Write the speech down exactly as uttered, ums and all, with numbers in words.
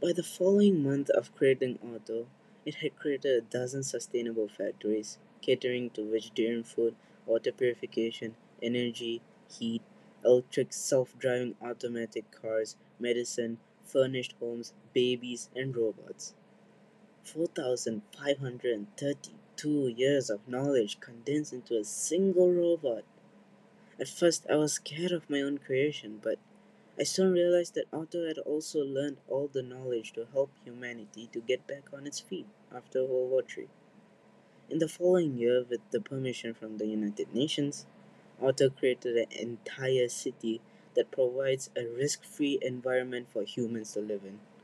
By the following month of creating Otto, it had created a dozen sustainable factories, catering to vegetarian food, water purification, energy, heat, electric self-driving automatic cars, medicine, furnished homes, babies, and robots. four thousand five hundred thirty-two years of knowledge condensed into a single robot. At first, I was scared of my own creation, but I soon realized that Otto had also learned all the knowledge to help humanity to get back on its feet after World War three. In the following year, with the permission from the United Nations, Otto created an entire city that provides a risk free environment for humans to live in.